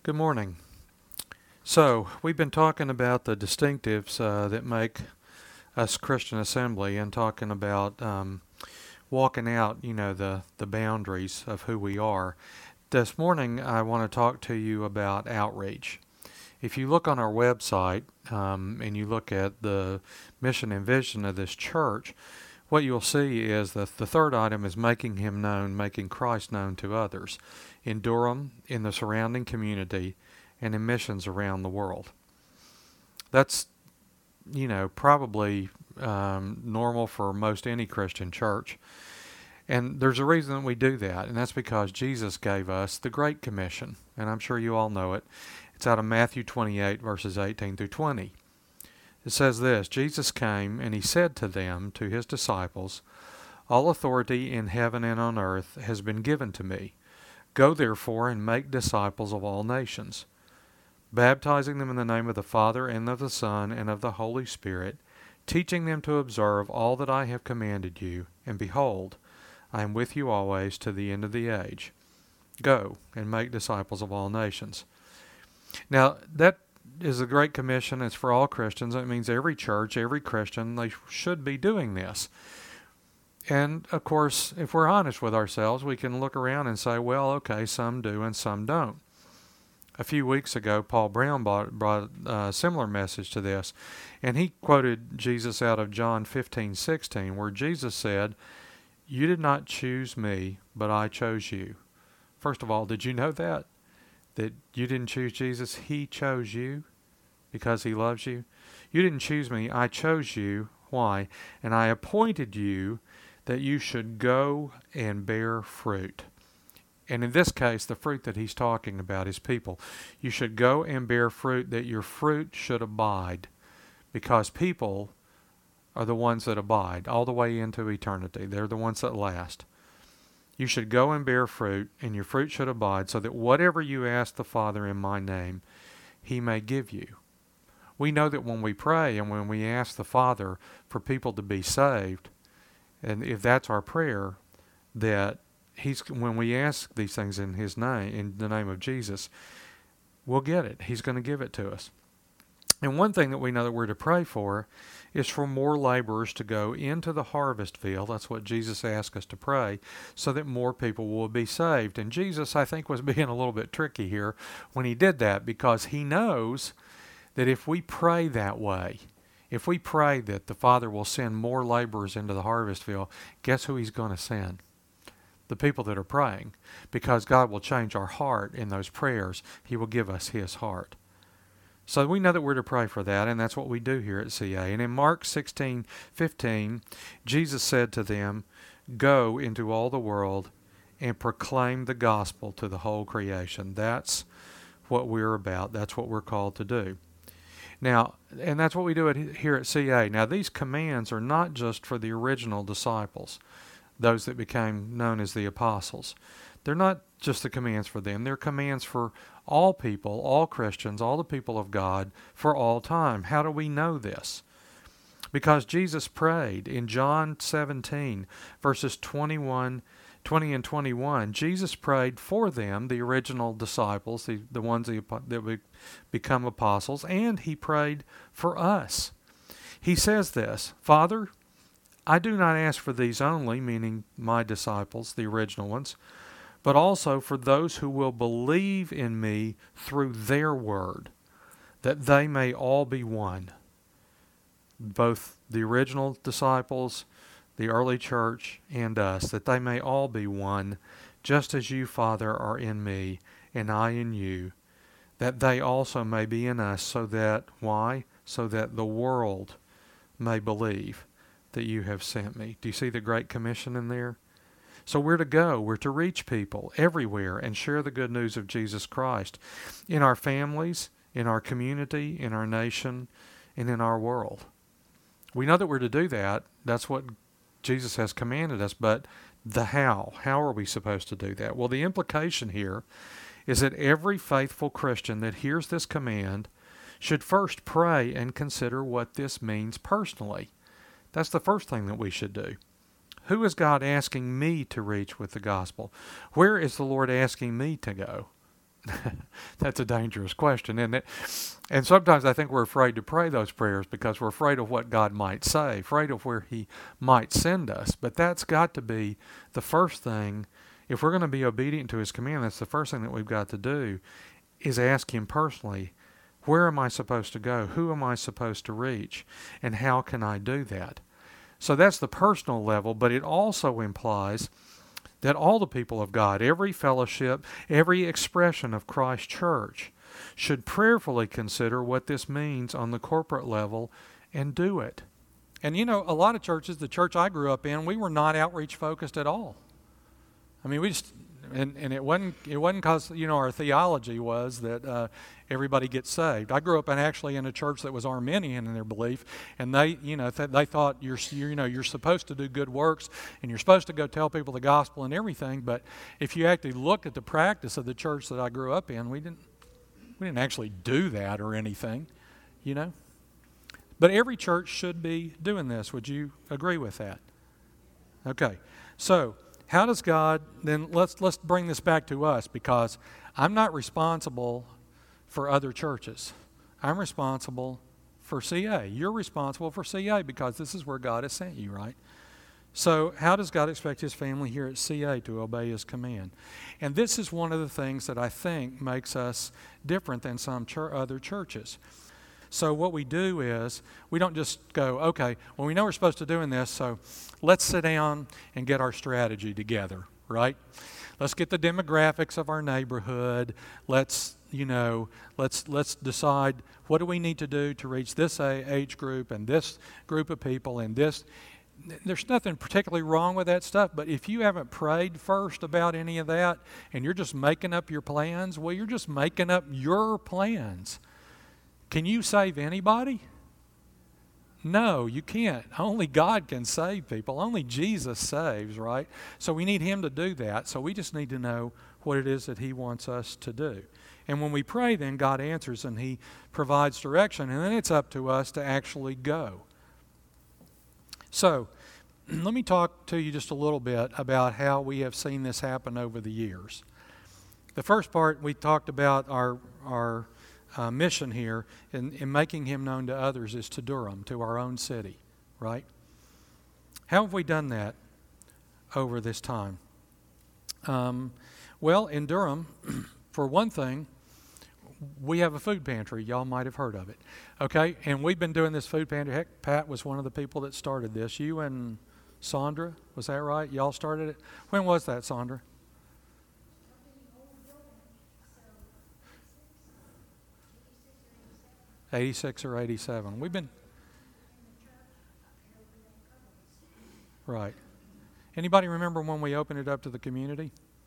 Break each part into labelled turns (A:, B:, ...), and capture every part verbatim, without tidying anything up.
A: Good morning. So, we've been talking about the distinctives uh, that make us Christian Assembly and talking about um, walking out, you know, the, the boundaries of who we are. This morning, I want to talk to you about outreach. If you look on our website um, and you look at the mission and vision of this church, what you'll see is that the third item is making Him known, making Christ known to others in Durham, in the surrounding community, and in missions around the world. That's, you know, probably um, normal for most any Christian church. And there's a reason that we do that, and that's because Jesus gave us the Great Commission, and I'm sure you all know it. It's out of Matthew twenty-eight, verses eighteen through twenty. It says this, Jesus came, and He said to them, to His disciples, "All authority in heaven and on earth has been given to me. Go therefore and make disciples of all nations, baptizing them in the name of the Father and of the Son and of the Holy Spirit, teaching them to observe all that I have commanded you, and behold, I am with you always to the end of the age. Go and make disciples of all nations." Now, that is a great commission. It's for all Christians. It means every church, every Christian, they should be doing this. And, of course, if we're honest with ourselves, we can look around and say, well, okay, some do and some don't. A few weeks ago, Paul Brown brought, brought a similar message to this, and he quoted Jesus out of John fifteen sixteen, where Jesus said, "You did not choose me, but I chose you." First of all, did you know that? That you didn't choose Jesus, He chose you because He loves you? You didn't choose me, I chose you. Why? "And I appointed you that you should go and bear fruit." And in this case, the fruit that He's talking about is people. You should go and bear fruit, that your fruit should abide, because people are the ones that abide all the way into eternity. They're the ones that last. You should go and bear fruit, and your fruit should abide, so that whatever you ask the Father in my name, He may give you. We know that when we pray and when we ask the Father for people to be saved, and if that's our prayer, that He's, when we ask these things in His name, in the name of Jesus, we'll get it. He's going to give it to us. And one thing that we know that we're to pray for is for more laborers to go into the harvest field. That's what Jesus asked us to pray, so that more people will be saved. And Jesus, I think, was being a little bit tricky here when He did that, because He knows that if we pray that way, if we pray that the Father will send more laborers into the harvest field, guess who He's going to send? The people that are praying, because God will change our heart in those prayers. He will give us His heart. So we know that we're to pray for that, and that's what we do here at C A. And in Mark sixteen fifteen, Jesus said to them, "Go into all the world and proclaim the gospel to the whole creation." That's what we're about. That's what we're called to do. Now, and that's what we do at, here at C A. Now, these commands are not just for the original disciples, those that became known as the apostles. They're not just the commands for them. They're commands for all people, all Christians, all the people of God for all time. How do we know this? Because Jesus prayed in John seventeen, verses twenty-one, twenty and twenty-one. Jesus prayed for them, the original disciples, the, the ones that would become apostles, and He prayed for us. He says this, "Father, I do not ask for these only," meaning my disciples, the original ones, "but also for those who will believe in me through their word, that they may all be one." Both the original disciples, the early church, and us, that they may all be one, just as you, Father, are in me, and I in you, that they also may be in us, so that, why? So that the world may believe that you have sent me. Do you see the Great Commission in there? So we're to go. We're to reach people everywhere and share the good news of Jesus Christ in our families, in our community, in our nation, and in our world. We know that we're to do that. That's what Jesus has commanded us, but the how. How are we supposed to do that? Well, the implication here is that every faithful Christian that hears this command should first pray and consider what this means personally. That's the first thing that we should do. Who is God asking me to reach with the gospel? Where is the Lord asking me to go? That's a dangerous question, isn't it? And sometimes I think we're afraid to pray those prayers because we're afraid of what God might say, afraid of where he might send us. But that's got to be the first thing. If we're going to be obedient to his command, that's the first thing that we've got to do, is ask him personally, where am I supposed to go? Who am I supposed to reach? And how can I do that? So that's the personal level, but it also implies that all the people of God, every fellowship, every expression of Christ's church, should prayerfully consider what this means on the corporate level and do it. And you know, a lot of churches, the church I grew up in, we were not outreach focused at all. I mean, we just, and, and it wasn't it wasn't because, you know, our theology was that uh, everybody gets saved. I grew up in actually in a church that was Arminian in their belief, and they, you know, th- they thought you're, you're, you know, you're supposed to do good works, and you're supposed to go tell people the gospel and everything. But if you actually look at the practice of the church that I grew up in, we didn't, we didn't actually do that or anything, you know. But every church should be doing this. Would you agree with that? Okay, so. How does God, then let's let's bring this back to us, because I'm not responsible for other churches. I'm responsible for C A. You're responsible for C A because this is where God has sent you, right? So how does God expect his family here at C A to obey his command? And this is one of the things that I think makes us different than some ch- other churches. So what we do is, we don't just go, okay, well, we know we're supposed to do this, so let's sit down and get our strategy together, right? Let's get the demographics of our neighborhood. Let's, you know, let's let's decide what do we need to do to reach this age group and this group of people and this. There's nothing particularly wrong with that stuff, but if you haven't prayed first about any of that and you're just making up your plans, well, you're just making up your plans. Can you save anybody? No, you can't. Only God can save people. Only Jesus saves, right? So we need him to do that. So we just need to know what it is that he wants us to do. And when we pray, then God answers and he provides direction. And then it's up to us to actually go. So let me talk to you just a little bit about how we have seen this happen over the years. The first part, we talked about our our Uh, mission here in, in making him known to others is to Durham, to our own city, right? How have we done that over this time? Um, well, in Durham, for one thing, we have a food pantry. Y'all might have heard of it, okay? And we've been doing this food pantry. Heck, Pat was one of the people that started this. You and Sandra, was that right? Y'all started it? When was that, Sandra? eighty-six or eighty-seven. We've been... Right. Anybody remember when we opened it up to the community?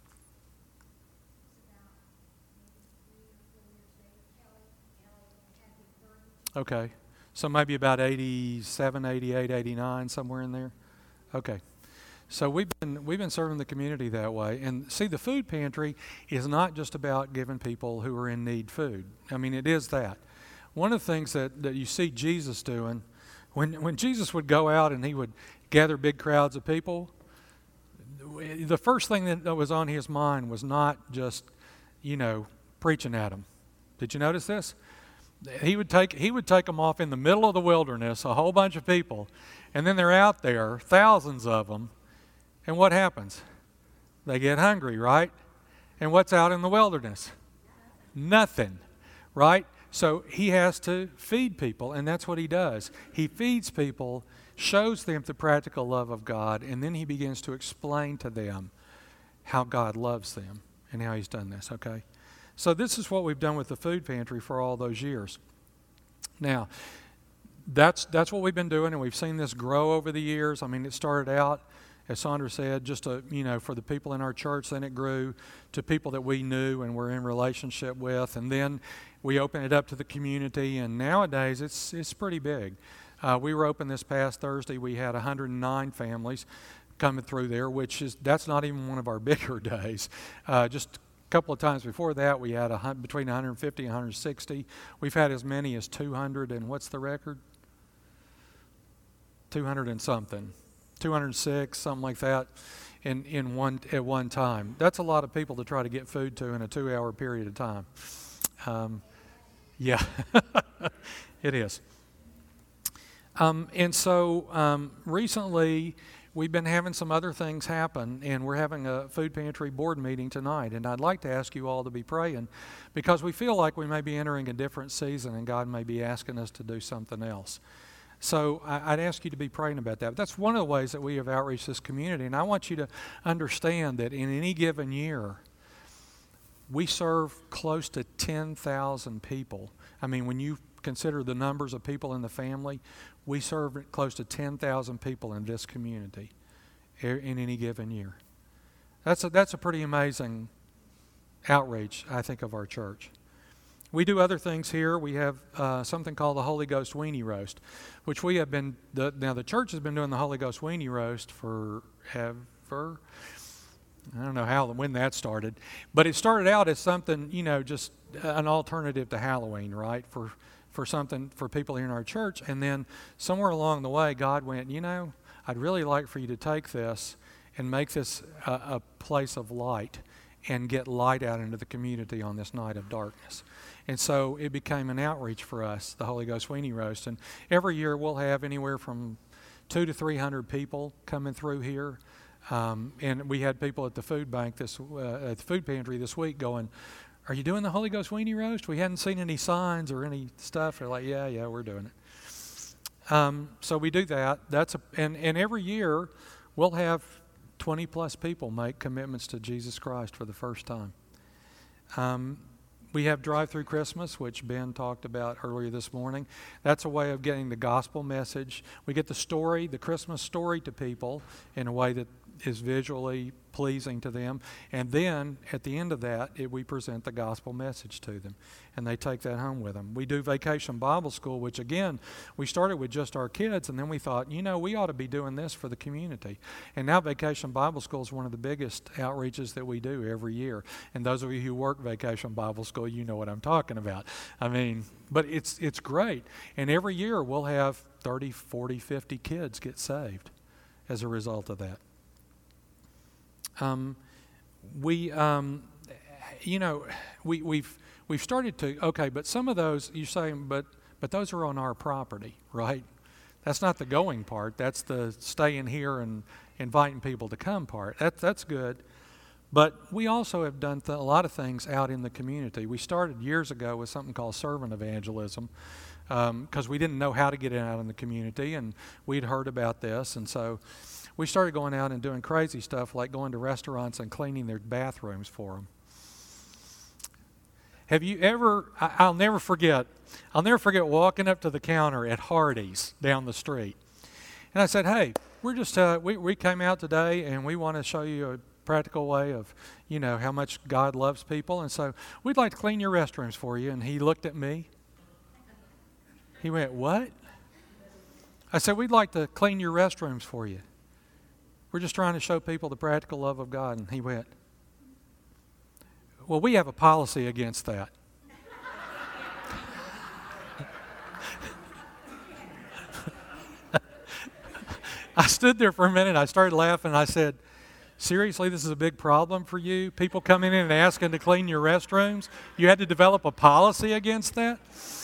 A: Okay. So maybe about eighty-seven, eighty-eight, eighty-nine, somewhere in there? Okay. So we've been we've been serving the community that way. And see, the food pantry is not just about giving people who are in need food. I mean, it is that. One of the things that, that you see Jesus doing, when when Jesus would go out and he would gather big crowds of people, the first thing that was on his mind was not just, you know, preaching at them. Did you notice this? He would take he would take them off in the middle of the wilderness, a whole bunch of people, and then they're out there, thousands of them, and what happens? They get hungry, right? And what's out in the wilderness? Nothing, right? So he has to feed people, and that's what he does. He feeds people, shows them the practical love of God, and then he begins to explain to them how God loves them and how he's done this, okay? So this is what we've done with the food pantry for all those years. Now, that's that's what we've been doing, and we've seen this grow over the years. I mean, it started out, as Sandra said, just a, you know, for the people in our church. Then it grew to people that we knew and were in relationship with, and then we opened it up to the community. And nowadays, it's it's pretty big. Uh, we were open this past Thursday. We had one hundred nine families coming through there, which is that's not even one of our bigger days. Uh, just a couple of times before that, we had a, between one hundred fifty and one hundred sixty. We've had as many as two hundred, and what's the record? two hundred and something. two hundred six, something like that. in, in one at one time. That's a lot of people to try to get food to in a two-hour period of time. Um, yeah, it is. Um, and so um, recently, we've been having some other things happen, and we're having a food pantry board meeting tonight. And I'd like to ask you all to be praying, because we feel like we may be entering a different season, and God may be asking us to do something else. So I'd ask you to be praying about that. But that's one of the ways that we have outreached this community. And I want you to understand that in any given year, we serve close to ten thousand people. I mean, when you consider the numbers of people in the family, we serve close to ten thousand people in this community in any given year. That's a, that's a pretty amazing outreach, I think, of our church. We do other things here. We have uh, something called the Holy Ghost Weenie Roast, which we have been, the, now the church has been doing the Holy Ghost Weenie Roast for ever. I don't know how when that started, but it started out as something, you know, just an alternative to Halloween, right? For for something for people here in our church. And then somewhere along the way, God went, you know, I'd really like for you to take this and make this a, a place of light and get light out into the community on this night of darkness. And so it became an outreach for us, the Holy Ghost Weenie Roast. And every year we'll have anywhere from two to three hundred people coming through here. Um, and we had people at the food bank this uh, at the food pantry this week going, "Are you doing the Holy Ghost Weenie Roast? We hadn't seen any signs or any stuff." They're like, "Yeah, yeah, we're doing it." Um, so we do that. That's a, and and every year we'll have twenty plus people make commitments to Jesus Christ for the first time. Um, we have Drive-Through Christmas, which Ben talked about earlier this morning. That's a way of getting the gospel message. We get the story, the Christmas story, to people in a way that is visually pleasing to them, and then at the end of that it, we present the gospel message to them, and they take that home with them. We do Vacation Bible School, which again we started with just our kids, and then we thought, you know, we ought to be doing this for the community. And now Vacation Bible School is one of the biggest outreaches that we do every year. And those of you who work Vacation Bible School, you know what I'm talking about. I mean, but it's it's great, and every year we'll have thirty, forty, fifty kids get saved as a result of that. Um, we, um, you know, we, we've we've started to, okay, but some of those, you're saying, but but those are on our property, right? That's not the going part. That's the staying here and inviting people to come part. That, that's good. But we also have done th- a lot of things out in the community. We started years ago with something called servant evangelism, because um, we didn't know how to get it out in the community, and we'd heard about this, and so we started going out and doing crazy stuff like going to restaurants and cleaning their bathrooms for them. Have you ever, I, I'll never forget, I'll never forget walking up to the counter at Hardee's down the street. And I said, hey, we're just, uh, we, we came out today and we want to show you a practical way of, you know, how much God loves people. And so we'd like to clean your restrooms for you. And he looked at me. He went, what? I said, we'd like to clean your restrooms for you. We're just trying to show people the practical love of God. And he went, well, we have a policy against that. I stood there for a minute. I started laughing. I said, seriously, this is a big problem for you? People coming in and asking to clean your restrooms? You had to develop a policy against that?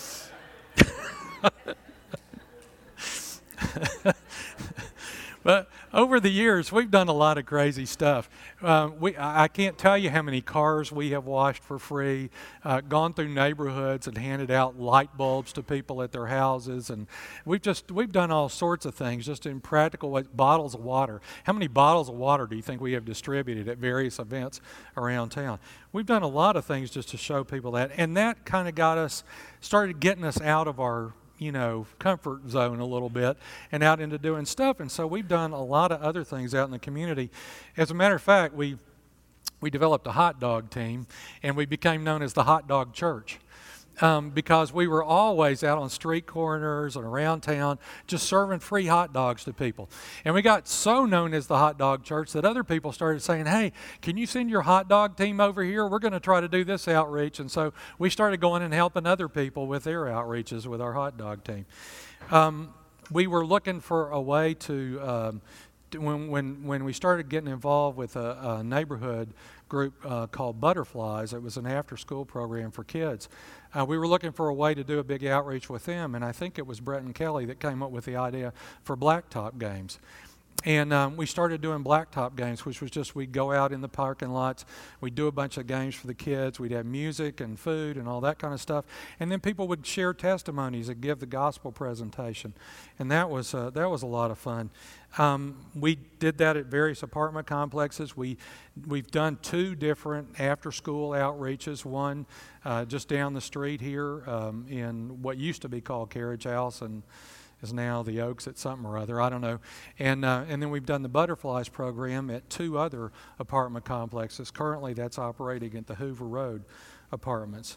A: But over the years, we've done a lot of crazy stuff. Um, we, I can't tell you how many cars we have washed for free, uh, gone through neighborhoods and handed out light bulbs to people at their houses, and we've just we've done all sorts of things just in practical ways. Bottles of water. How many bottles of water do you think we have distributed at various events around town? We've done a lot of things just to show people that, and that kind of got us, started getting us out of our you know, comfort zone a little bit and out into doing stuff. And so we've done a lot of other things out in the community. As a matter of fact, we we developed a hot dog team, and we became known as the Hot Dog Church. Um, because we were always out on street corners and around town just serving free hot dogs to people. And we got so known as the Hot Dog Church that other people started saying, hey, can you send your hot dog team over here? We're going to try to do this outreach. And so we started going and helping other people with their outreaches with our hot dog team. Um, we were looking for a way to um, when when when we started getting involved with a, a neighborhood group uh, called Butterflies. It was an after-school program for kids. Uh, we were looking for a way to do a big outreach with them, and I think it was Brett and Kelly that came up with the idea for blacktop games. And um, we started doing blacktop games, which was just we'd go out in the parking lots, we'd do a bunch of games for the kids, we'd have music and food and all that kind of stuff, and then people would share testimonies and give the gospel presentation, and that was uh, that was a lot of fun. Um, we did that at various apartment complexes. We we've done two different after-school outreaches. One uh, just down the street here um, in what used to be called Carriage House, and is now the Oaks at something or other, I don't know. And uh, and then we've done the Butterflies program at two other apartment complexes. Currently that's operating at the Hoover Road apartments.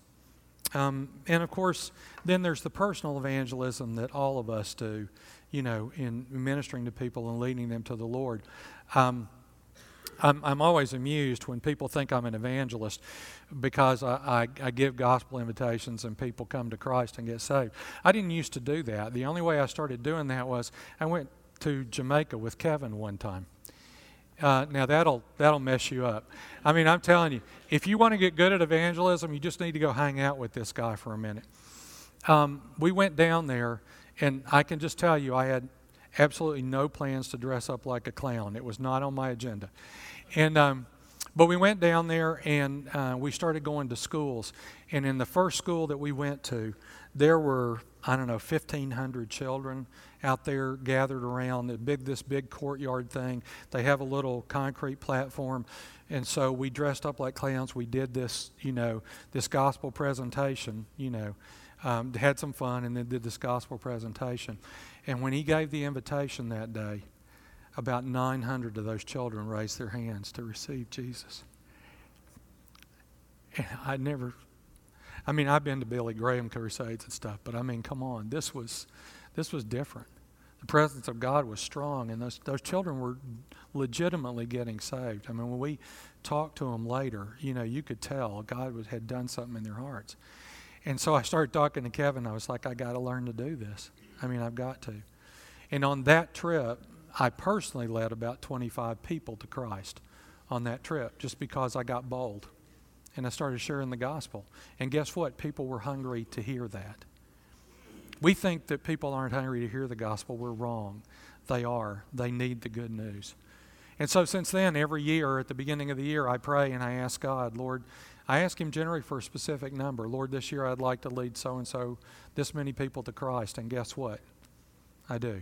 A: Um, and of course, then there's the personal evangelism that all of us do, you know, in ministering to people and leading them to the Lord. Um, I'm, I'm always amused when people think I'm an evangelist because I, I, I give gospel invitations and people come to Christ and get saved. I didn't used to do that. The only way I started doing that was I went to Jamaica with Kevin one time. Uh, now that'll that'll mess you up. I mean, I'm telling you, if you want to get good at evangelism, you just need to go hang out with this guy for a minute. Um, we went down there, and I can just tell you, I had absolutely no plans to dress up like a clown. It was not on my agenda. And um, but we went down there and uh, we started going to schools. And in the first school that we went to, there were, I don't know, fifteen hundred children out there gathered around the big this big courtyard thing. They have a little concrete platform. And so we dressed up like clowns. We did this, you know, this gospel presentation, you know, um, had some fun and then did this gospel presentation. And when he gave the invitation that day, about nine hundred of those children raised their hands to receive Jesus. And I never, I mean, I've been to Billy Graham crusades and stuff, but I mean, come on, this was, this was different. The presence of God was strong, and those those children were legitimately getting saved. I mean, when we talked to them later, you know, you could tell God was, had done something in their hearts. And so I started talking to Kevin. I was like, I got to learn to do this. I mean, I've got to. And on that trip, I personally led about twenty-five people to Christ on that trip just because I got bold. And I started sharing the gospel. And guess what? People were hungry to hear that. We think that people aren't hungry to hear the gospel. We're wrong. They are. They need the good news. And so since then, every year at the beginning of the year, I pray and I ask God, Lord, I ask Him generally for a specific number. Lord, this year I'd like to lead so-and-so, this many people to Christ. And guess what? I do.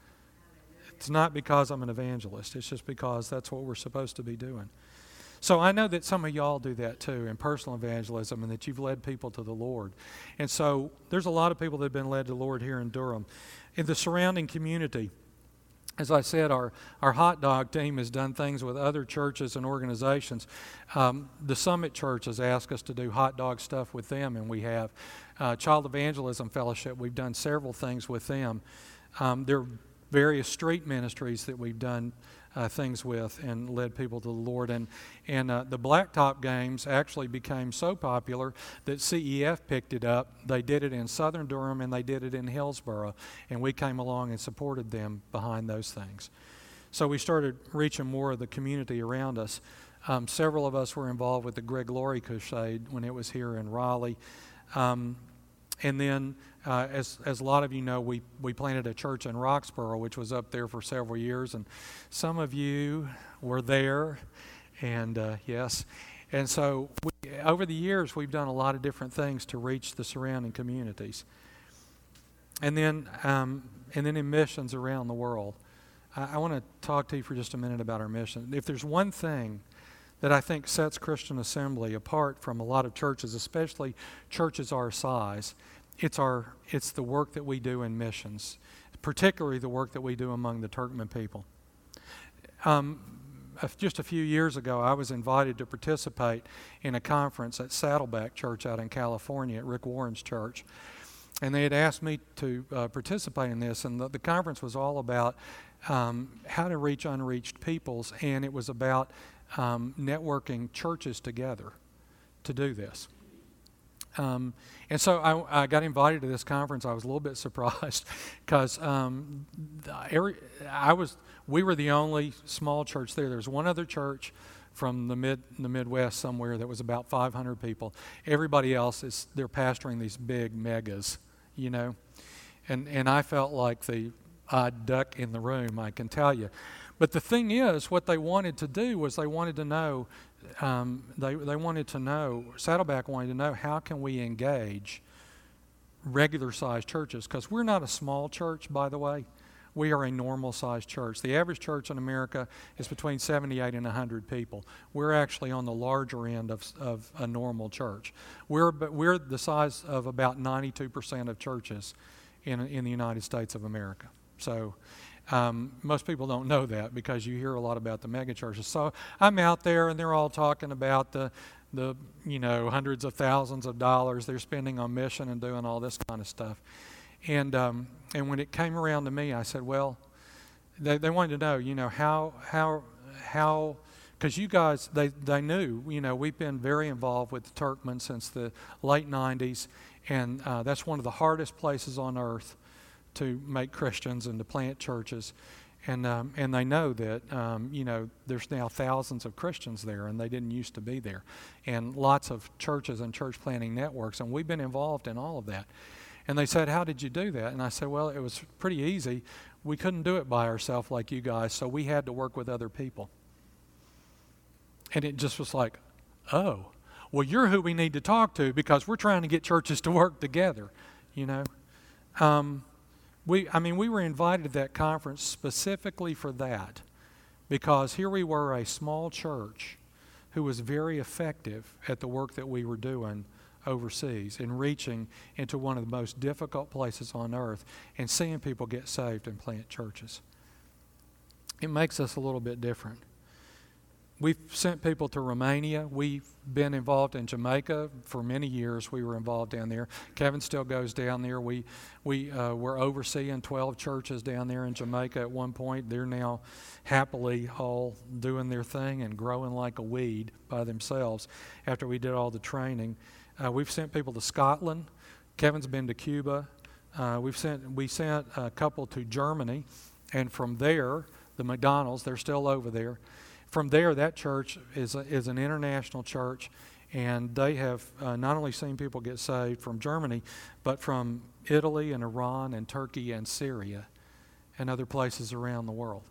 A: It's not because I'm an evangelist. It's just because that's what we're supposed to be doing. So I know that some of y'all do that too in personal evangelism and that you've led people to the Lord. And so there's a lot of people that have been led to the Lord here in Durham. In the surrounding community, as I said, our, our hot dog team has done things with other churches and organizations. Um, the Summit Church has asked us to do hot dog stuff with them, and we have. Uh, Child Evangelism Fellowship, we've done several things with them. Um, there are various street ministries that we've done uh, things with and led people to the Lord. And, and uh, the Blacktop Games actually became so popular that C E F picked it up. They did it in southern Durham and they did it in Hillsboro. And we came along and supported them behind those things. So we started reaching more of the community around us. Um, several of us were involved with the Greg Laurie Crusade when it was here in Raleigh. Um, and then, uh, as as a lot of you know, we, we planted a church in Roxborough, which was up there for several years. And some of you were there, and uh, yes. And so we, over the years, we've done a lot of different things to reach the surrounding communities. And then, um, and then in missions around the world. I, I want to talk to you for just a minute about our mission. If there's one thing that I think sets Christian Assembly apart from a lot of churches, especially churches our size, it's our it's the work that we do in missions, particularly the work that we do among the Turkmen people. Um, just a few years ago, I was invited to participate in a conference at Saddleback Church out in California at Rick Warren's church. And they had asked me to uh, participate in this, and the, the conference was all about um, how to reach unreached peoples, and it was about um, networking churches together to do this. Um, and so I, I got invited to this conference. I was a little bit surprised because um, every I was we were the only small church there. There was one other church from the mid the Midwest somewhere that was about five hundred people. Everybody else is they're pastoring these big megas, you know. And and I felt like the odd duck in the room, I can tell you. But the thing is, what they wanted to do was they wanted to know, um, they they wanted to know, Saddleback wanted to know, how can we engage regular-sized churches? Because we're not a small church, by the way. We are a normal-sized church. The average church in America is between seventy-eight and one hundred people. We're actually on the larger end of of a normal church. We're we're the size of about ninety-two percent of churches in in the United States of America. So. Um, most people don't know that because you hear a lot about the mega churches. So I'm out there and they're all talking about the, the you know, hundreds of thousands of dollars they're spending on mission and doing all this kind of stuff. And um, and when it came around to me, I said, well, they they wanted to know, you know, how how how because you guys they they knew, you know, we've been very involved with the Turkmen since the late nineties, and uh, that's one of the hardest places on earth to make Christians and to plant churches, and um, and they know that um, you know there's now thousands of Christians there, and they didn't used to be there, and lots of churches and church planting networks, and we've been involved in all of that. And they said, "How did you do that?" And I said, "Well, it was pretty easy. We couldn't do it by ourselves like you guys, so we had to work with other people." And it just was like, "Oh, well, you're who we need to talk to because we're trying to get churches to work together," you know. Um, We, I mean, we were invited to that conference specifically for that, because here we were, a small church who was very effective at the work that we were doing overseas in reaching into one of the most difficult places on earth and seeing people get saved and plant churches. It makes us a little bit different. We've sent people to Romania. We've been involved in Jamaica for many years. We were involved down there. Kevin still goes down there. We we uh, were overseeing twelve churches down there in Jamaica at one point. They're now happily all doing their thing and growing like a weed by themselves after we did all the training. Uh, we've sent people to Scotland. Kevin's been to Cuba. Uh, we've sent we sent a couple to Germany, and from there, the McDonald's, they're still over there. From there, that church is a, is an international church, and they have uh, not only seen people get saved from Germany, but from Italy and Iran and Turkey and Syria and other places around the world.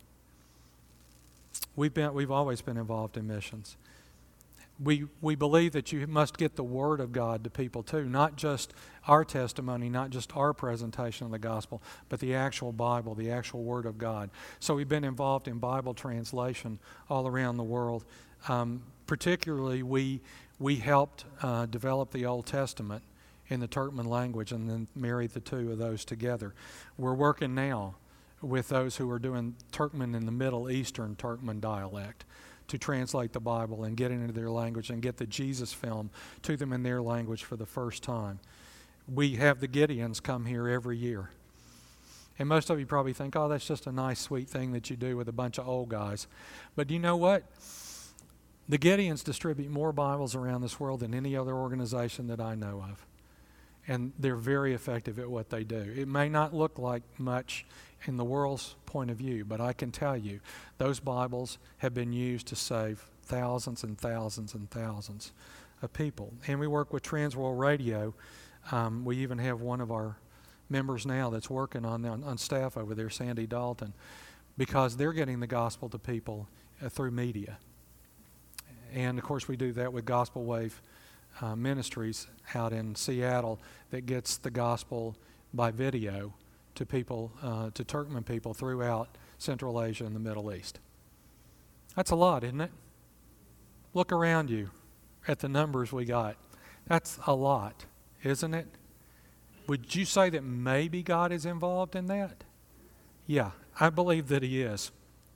A: We've been we've always been involved in missions. We we believe that you must get the Word of God to people too, not just our testimony, not just our presentation of the gospel, but the actual Bible, the actual Word of God. So we've been involved in Bible translation all around the world. Um, particularly, we we helped uh, develop the Old Testament in the Turkmen language and then married the two of those together. We're working now with those who are doing Turkmen in the Middle Eastern Turkmen dialect to translate the Bible and get it into their language and get the Jesus film to them in their language for the first time. We have the Gideons come here every year. And most of you probably think, oh, that's just a nice, sweet thing that you do with a bunch of old guys. But you know what? The Gideons distribute more Bibles around this world than any other organization that I know of. And they're very effective at what they do. It may not look like much in the world's point of view, but I can tell you, those Bibles have been used to save thousands and thousands and thousands of people. And we work with Transworld Radio. Um, we even have one of our members now that's working on, on on staff over there, Sandy Dalton, because they're getting the gospel to people uh, through media. And of course, we do that with Gospel Wave uh, Ministries out in Seattle that gets the gospel by video to people, uh, to Turkmen people throughout Central Asia and the Middle East. That's a lot, isn't it? Look around you at the numbers we got. That's a lot, isn't it? Would you say that maybe God is involved in that? Yeah, I believe that He is.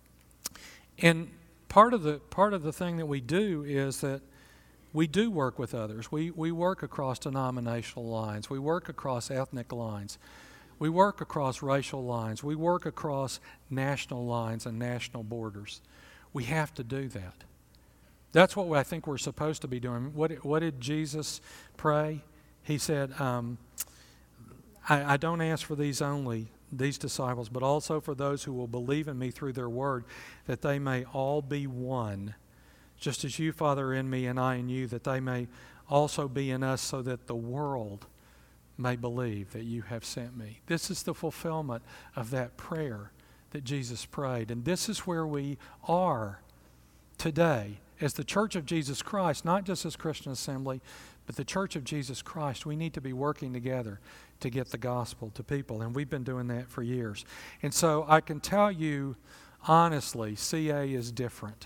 A: And part of the part of the thing that we do is that we do work with others. We we work across denominational lines. We work across ethnic lines. We work across racial lines. We work across national lines and national borders. We have to do that. That's what I think we're supposed to be doing. What, what did Jesus pray? he said, um, I, I don't ask for these only, these disciples, but also for those who will believe in me through their word, that they may all be one, just as you, Father, are in me and I in you, that they may also be in us, so that the world may believe that you have sent me. This is the fulfillment of that prayer that Jesus prayed. And this is where we are today as the Church of Jesus Christ, not just as Christian Assembly, but the Church of Jesus Christ. We need to be working together to get the gospel to people, and we've been doing that for years. And so I can tell you honestly, C A is different.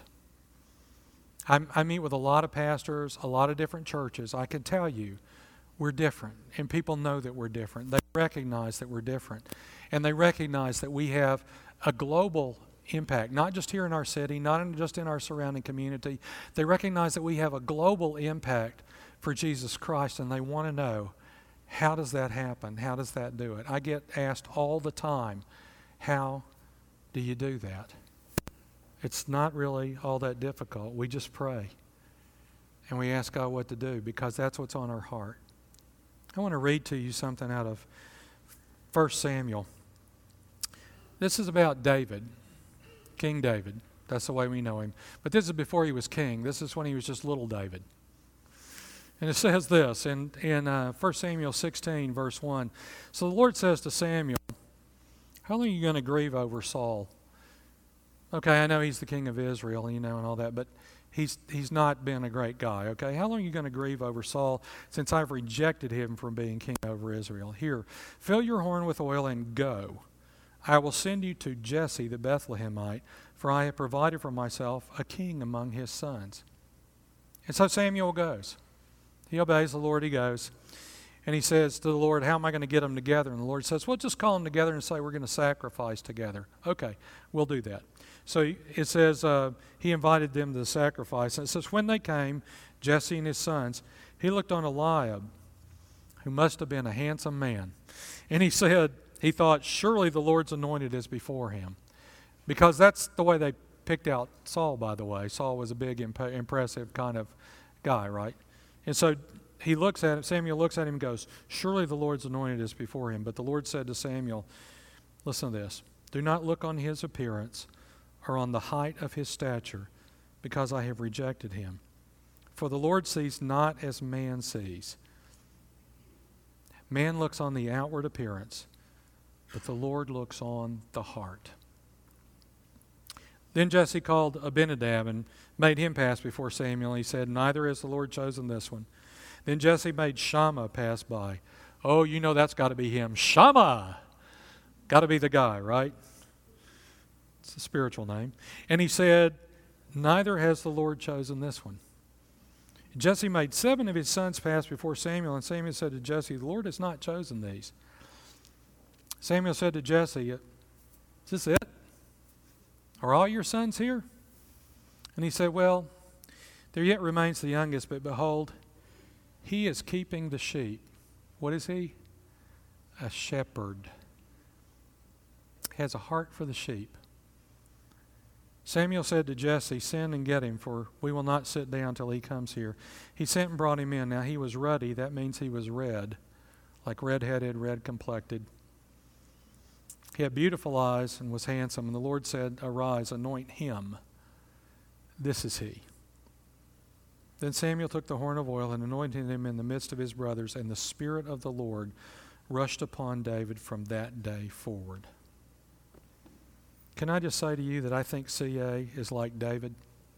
A: I, I meet with a lot of pastors, a lot of different churches. I can tell you we're different, and people know that we're different. They recognize that we're different, and they recognize that we have a global impact, not just here in our city, not in, just in our surrounding community. They recognize that we have a global impact for Jesus Christ, and they want to know, how does that happen? How does that do it? I get asked all the time, how do you do that? It's not really all that difficult. We just pray, and we ask God what to do, because that's what's on our heart. I want to read to you something out of First Samuel. This is about David, King David. That's the way we know him. But this is before he was king. This is when he was just little David. And it says this in, in uh, First Samuel sixteen, verse one. So the Lord says to Samuel, how long are you going to grieve over Saul? Okay, I know he's the king of Israel, you know, and all that, but he's he's not been a great guy, okay? How long are you going to grieve over Saul, since I've rejected him from being king over Israel? Here, fill your horn with oil and go. I will send you to Jesse the Bethlehemite, for I have provided for myself a king among his sons. And so Samuel goes. He obeys the Lord, he goes. And he says to the Lord, how am I going to get them together? And the Lord says, well, just call them together and say we're going to sacrifice together. Okay, we'll do that. So it says uh, he invited them to the sacrifice. And it says, when they came, Jesse and his sons, he looked on Eliab, who must have been a handsome man. And he said, he thought, surely the Lord's anointed is before him. Because that's the way they picked out Saul, by the way. Saul was a big, imp- impressive kind of guy, right? And so he looks at him, Samuel looks at him and goes, surely the Lord's anointed is before him. But the Lord said to Samuel, listen to this, do not look on his appearance or on the height of his stature, because I have rejected him. For the Lord sees not as man sees. Man looks on the outward appearance, but the Lord looks on the heart. Then Jesse called Abinadab and made him pass before Samuel. He said, neither has the Lord chosen this one. Then Jesse made Shammah pass by. Oh, you know that's got to be him. Shammah! Got to be the guy, right? It's a spiritual name. And he said, neither has the Lord chosen this one. Jesse made seven of his sons pass before Samuel, and Samuel said to Jesse, the Lord has not chosen these. Samuel said to Jesse, is this it? Are all your sons here? And he said, well, there yet remains the youngest, but behold, he is keeping the sheep. What is he? A shepherd. He has a heart for the sheep. Samuel said to Jesse, send and get him, for we will not sit down till he comes here. He sent and brought him in. Now he was ruddy. That means he was red, like red-headed, red-complected. He had beautiful eyes and was handsome. And the Lord said, arise, anoint him. This is he. Then Samuel took the horn of oil and anointed him in the midst of his brothers, and the Spirit of the Lord rushed upon David from that day forward. Can I just say to you that I think C A is like David?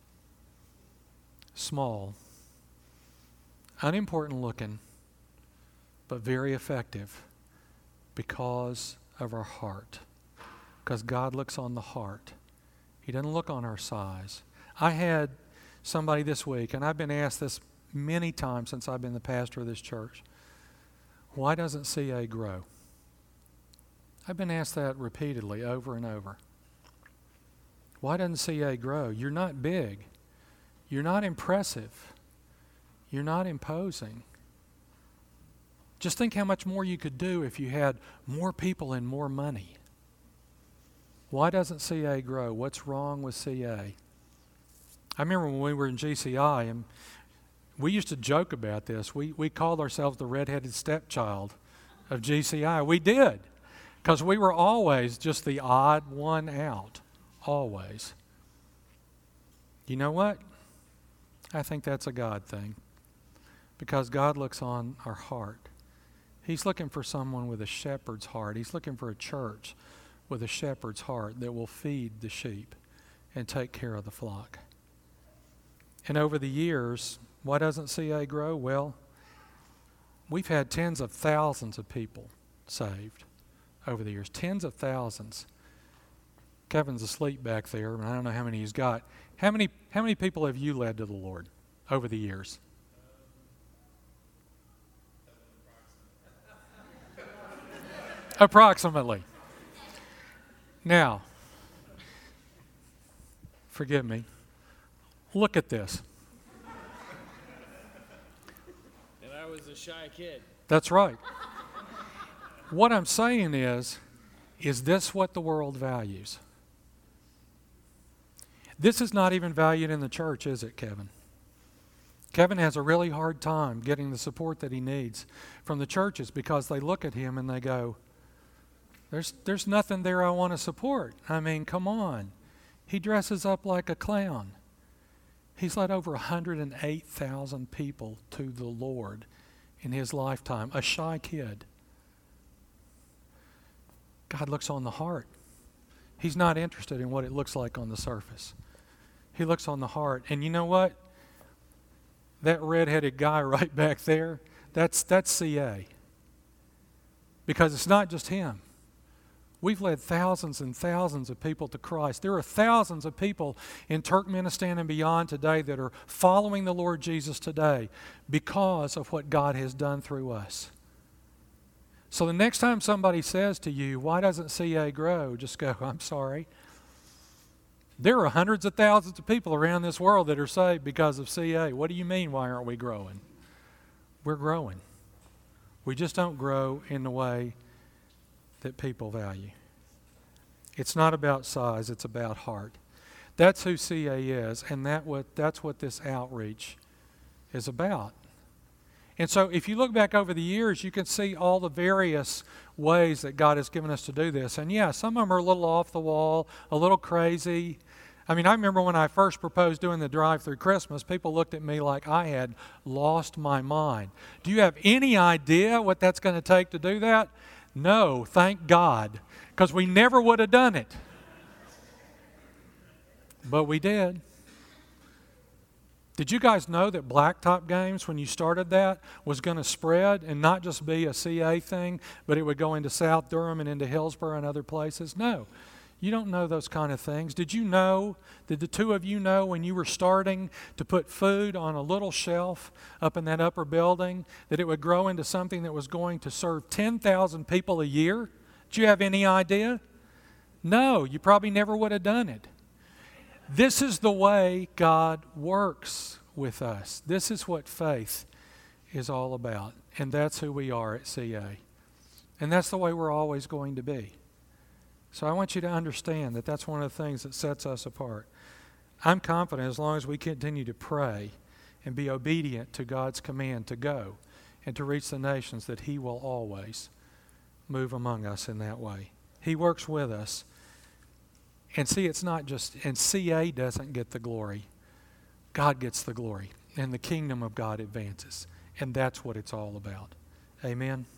A: Small, unimportant looking, but very effective because of our heart. Because God looks on the heart. He doesn't look on our size. I had somebody this week, and I've been asked this many times since I've been the pastor of this church. Why doesn't C A grow? I've been asked that repeatedly over and over. Why doesn't C A grow? You're not big. You're not impressive. You're not imposing. Just think how much more you could do if you had more people and more money. Why doesn't C A grow? What's wrong with C A? I remember when we were in G C I and we used to joke about this. We, we called ourselves the redheaded stepchild of G C I. We did, because we were always just the odd one out, always. You know what? I think that's a God thing, because God looks on our heart. He's looking for someone with a shepherd's heart. He's looking for a church with a shepherd's heart that will feed the sheep and take care of the flock. And over the years, why doesn't C A grow? Well, we've had tens of thousands of people saved over the years. Tens of thousands. Kevin's asleep back there, and I don't know how many he's got. How many, how many people have you led to the Lord over the years? Approximately. Now, forgive me. Look at this.
B: And I was a shy kid.
A: That's right. What I'm saying is, is this what the world values? This is not even valued in the church, is it, Kevin? Kevin has a really hard time getting the support that he needs from the churches, because they look at him and they go, There's there's nothing there I want to support. I mean, come on. He dresses up like a clown. He's led over one hundred eight thousand people to the Lord in his lifetime, a shy kid. God looks on the heart. He's not interested in what it looks like on the surface. He looks on the heart. And you know what? That red-headed guy right back there, that's that's C A. Because it's not just him. We've led thousands and thousands of people to Christ. There are thousands of people in Turkmenistan and beyond today that are following the Lord Jesus today because of what God has done through us. So the next time somebody says to you, why doesn't C A grow? Just go, I'm sorry. There are hundreds of thousands of people around this world that are saved because of C A. What do you mean, why aren't we growing? We're growing. We just don't grow in the way that people value. It's not about size, it's about heart. That's who C A is, and that what that's what this outreach is about. And so if you look back over the years, you can see all the various ways that God has given us to do this. And yeah, some of them are a little off the wall, a little crazy. I mean, I remember when I first proposed doing the drive-through Christmas, people looked at me like I had lost my mind. Do you have any idea what that's going to take to do that? No, thank God, because we never would have done it. But we did. Did you guys know that Blacktop Games, when you started that, was going to spread and not just be a C A thing, but it would go into South Durham and into Hillsborough and other places? No. You don't know those kind of things. Did you know, did the two of you know when you were starting to put food on a little shelf up in that upper building, that it would grow into something that was going to serve ten thousand people a year? Did you have any idea? No, you probably never would have done it. This is the way God works with us. This is what faith is all about. And that's who we are at C A. And that's the way we're always going to be. So I want you to understand that that's one of the things that sets us apart. I'm confident as long as we continue to pray and be obedient to God's command to go and to reach the nations, that He will always move among us in that way. He works with us. And see, it's not just, and C A doesn't get the glory. God gets the glory, and the kingdom of God advances. And that's what it's all about. Amen.